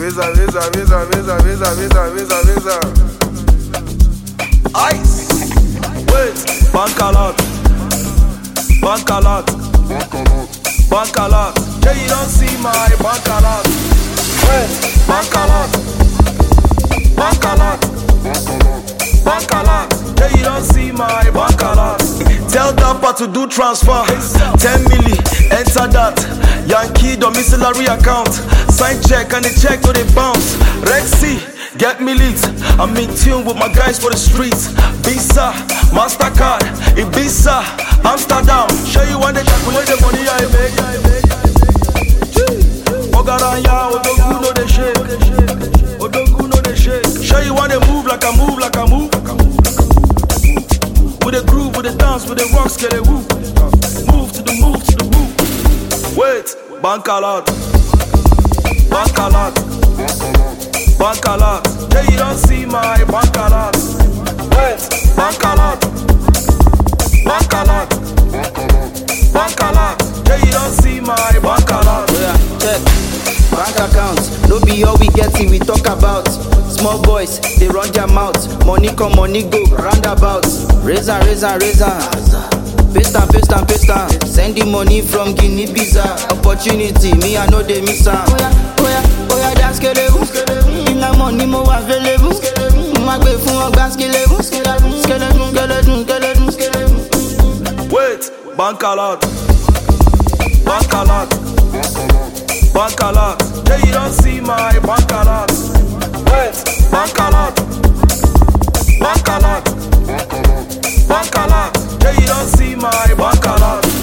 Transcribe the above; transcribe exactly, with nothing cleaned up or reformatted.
visa, visa, visa, visa, visa, visa, visa, visa. Ice. Wait. Bank alert. Bank alert. Bank alert. Yeah, you don't see my bank alert. Wait. Bank alert. Bank alert. Bank alert. Yeah, you don't see my bank alert. Tell Dapper to do transfer. ten milli, enter that. Yankee domiciliary account. Sign check and the check to the bounce. Rexy, get me lit. I'm in tune with my guys for the streets. Visa, MasterCard, Ibiza, Amsterdam. Show you when they calculate the money I make. Ogaranya, Odogu no they shake. Odogu no they shake. Show you when they move like I move, like I move. With the groove, with the dance, with the rocks, get it woo. Move to the move, to the move. Wait, bank alert. Bank alert. Bank alert. Yeah, you don't see my bank alert. Wait, bank alert. Bank alert. Bank alert. Yeah, you don't see my bank alert. Yeah, check. Bank account, no be all we getting, we talk about. Small boys, they run their mouth. Money come, money go, roundabout. Razor, razor, razor. Paste and paste and paste and send the money from Guinea Bissau. Opportunity, me I know they miss am. Oh yeah, oh yeah, oh yeah, that's skelebu. In the money more available. My way from a gas skelebu. Skelebu, skelebu, skelebu, skelebu. Wait, bank alert. Bank alert. Bank alert. Yeah, you don't see my bank alert. Wait, bank alert. Bank alert. Bank alert. Yeah, you don't see my bank alert.